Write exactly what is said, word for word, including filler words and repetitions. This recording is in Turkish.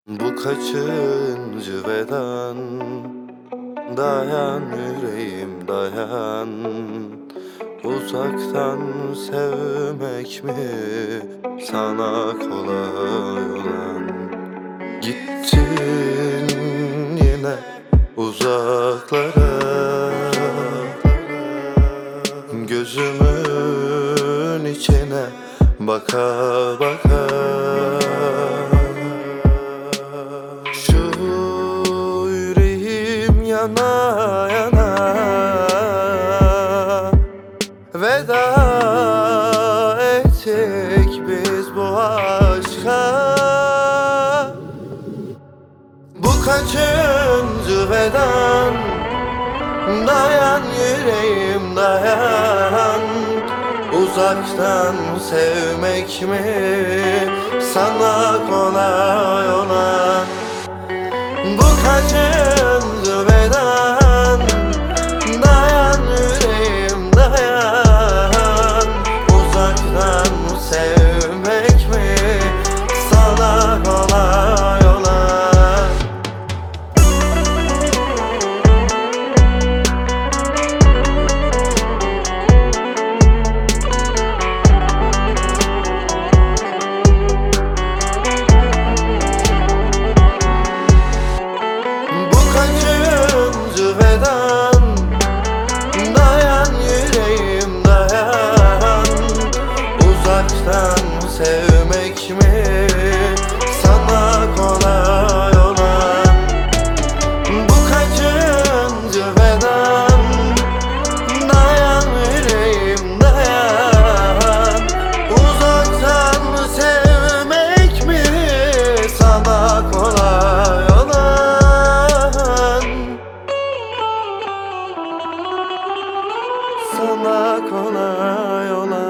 Bu kaçıncı veden? Dayan yüreğim dayan. Uzaktan sevmek mi sana kolay olan? Gittin yine uzaklara, gözümün içine baka baka. Şu yüreğim yana yana veda ettik biz bu aşka. Bu kaçıncı veden? Dayan yüreğim dayan. Uzaktan sevmek mi sana kolay olan? Bu kaçıncı veden? Dayan yüreğim dayan. Uzaktan sevmek mi sana kolay olan? Dayan yüreğim dayan. Uzaktan sevmek mi sana kolay olan? Bu kaçıncı veden? Dayan yüreğim dayan. Uzaktan sevmek mi sana kolay olan? Sana kolay olan.